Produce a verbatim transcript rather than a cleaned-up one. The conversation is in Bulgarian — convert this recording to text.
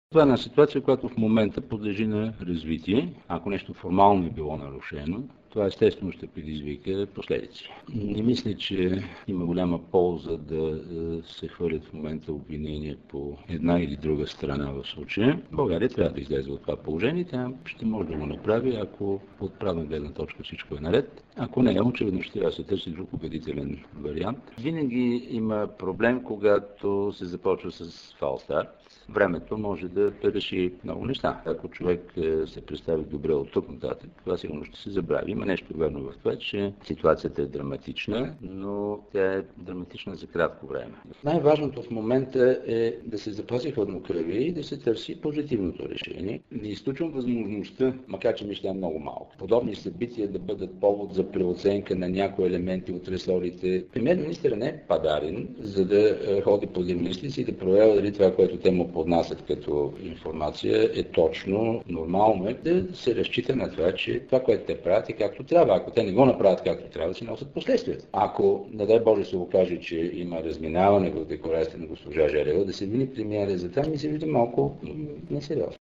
Това е една ситуация, която в момента подлежи на развитие. Ако нещо формално е било нарушено, това естествено ще предизвика последици. Не мисля, че има голяма полза да се хвърлят в момента обвинения по една или друга страна в случая. България трябва да излезе от това положение. Тя ще може да го направи, ако от правна гледна точка всичко е наред. Ако не, очевидно ще трябва да се търси друг убедителен вариант. Винаги има проблем, когато се започва с фалстарт. Времето може да реши много неща. Ако човек се представи добре от тук нататък, това сигурно ще се забрави. Има нещо верно в това, че ситуацията е драматична, но тя е драматична за кратко време. Най-важното в момента е да се запази хладнокръвие и да се търси позитивното решение. Не изключвам възможността, макар че мисля много малко, подобни събития да бъдат повод за преоценка на някои елементи от ресорите. Премиер-министърът не е падарен, за да ходи по мислици и да проверява дали това, което те му поднасят като информация е точно, нормално е да се разчита на това, че това, което те правят е както трябва. Ако те не го направят както трябва, да си носят последствията. Ако, не дай Боже, се окаже, че има разминаване в декларацията на госпожа Желева, да се вини премиера за това, ми се вижда малко несериозно.